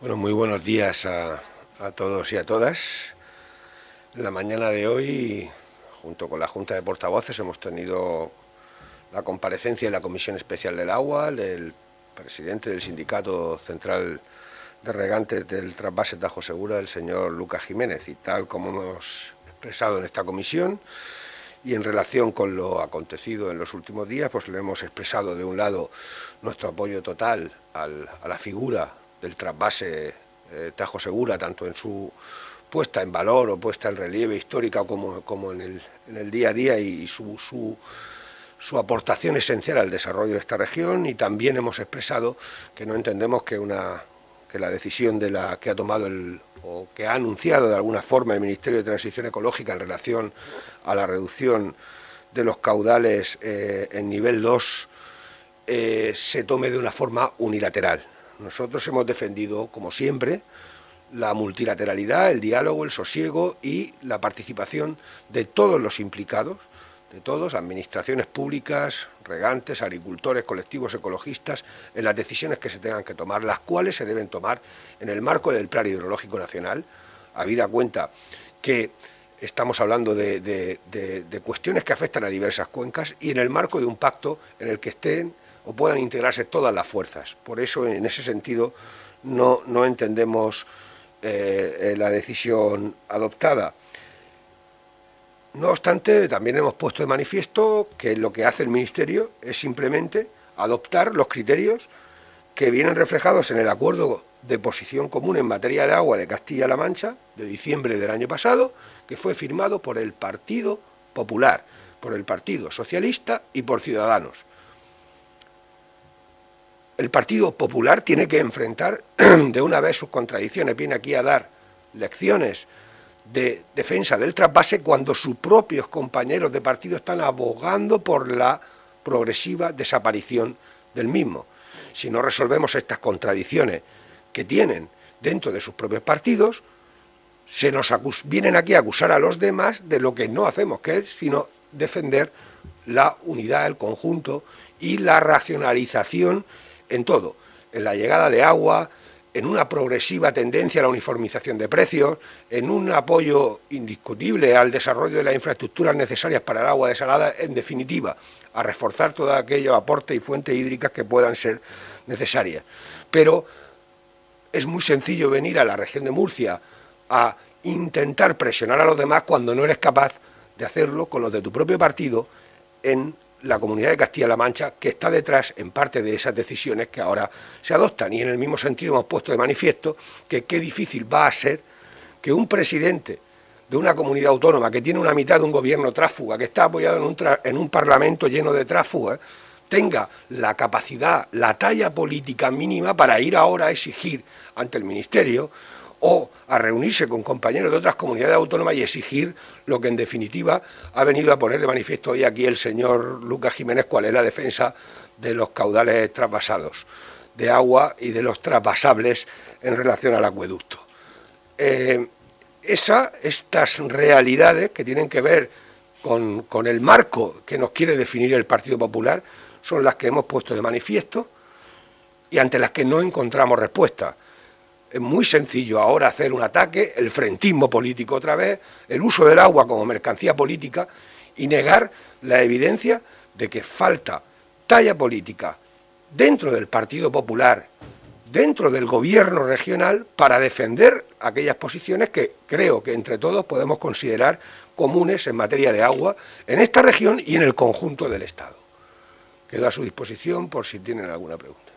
Bueno, muy buenos días a todos y a todas. En la mañana de hoy, junto con la Junta de Portavoces, hemos tenido la comparecencia en la Comisión Especial del Agua del presidente del Sindicato Central de Regantes del Trasvase Tajo Segura, el señor Lucas Jiménez, y tal como hemos expresado en esta comisión, y en relación con lo acontecido en los últimos días, pues le hemos expresado de un lado nuestro apoyo total a la figura del trasvase Tajo Segura, tanto en su puesta en valor o puesta en relieve histórica como en el día a día y su aportación esencial al desarrollo de esta región, y también hemos expresado que no entendemos que la decisión que ha tomado o que ha anunciado de alguna forma el Ministerio de Transición Ecológica en relación a la reducción de los caudales en nivel 2 se tome de una forma unilateral. Nosotros hemos defendido, como siempre, la multilateralidad, el diálogo, el sosiego y la participación de todos los implicados, de todos, administraciones públicas, regantes, agricultores, colectivos ecologistas, en las decisiones que se tengan que tomar, las cuales se deben tomar en el marco del Plan Hidrológico Nacional, habida cuenta que estamos hablando de cuestiones que afectan a diversas cuencas y en el marco de un pacto en el que estén o puedan integrarse todas las fuerzas. Por eso, en ese sentido, no entendemos la decisión adoptada. No obstante, también hemos puesto de manifiesto que lo que hace el Ministerio es simplemente adoptar los criterios que vienen reflejados en el Acuerdo de Posición Común en materia de agua de Castilla-La Mancha, de diciembre del año pasado, que fue firmado por el Partido Popular, por el Partido Socialista y por Ciudadanos. El Partido Popular tiene que enfrentar de una vez sus contradicciones, viene aquí a dar lecciones de defensa del trasvase cuando sus propios compañeros de partido están abogando por la progresiva desaparición del mismo. Si no resolvemos estas contradicciones que tienen dentro de sus propios partidos, vienen aquí a acusar a los demás de lo que no hacemos, que es sino defender la unidad, el conjunto y la racionalización en todo, en la llegada de agua, en una progresiva tendencia a la uniformización de precios, en un apoyo indiscutible al desarrollo de las infraestructuras necesarias para el agua desalada, en definitiva, a reforzar todos aquellos aportes y fuentes hídricas que puedan ser necesarias. Pero es muy sencillo venir a la región de Murcia a intentar presionar a los demás cuando no eres capaz de hacerlo con los de tu propio partido en la Comunidad de Castilla-La Mancha, que está detrás en parte de esas decisiones que ahora se adoptan. Y en el mismo sentido hemos puesto de manifiesto que qué difícil va a ser que un presidente de una comunidad autónoma que tiene una mitad de un gobierno tránsfuga, que está apoyado en un parlamento lleno de tránsfugas, tenga la capacidad, la talla política mínima para ir ahora a exigir ante el Ministerio o a reunirse con compañeros de otras comunidades autónomas y exigir lo que en definitiva ha venido a poner de manifiesto hoy aquí el señor Lucas Jiménez, cuál es la defensa de los caudales trasvasados de agua y de los trasvasables en relación al acueducto. Estas realidades que tienen que ver con el marco que nos quiere definir el Partido Popular son las que hemos puesto de manifiesto y ante las que no encontramos respuesta. Es muy sencillo ahora hacer un ataque, el frentismo político otra vez, el uso del agua como mercancía política y negar la evidencia de que falta talla política dentro del Partido Popular, dentro del gobierno regional, para defender aquellas posiciones que creo que entre todos podemos considerar comunes en materia de agua en esta región y en el conjunto del Estado. Quedo a su disposición por si tienen alguna pregunta.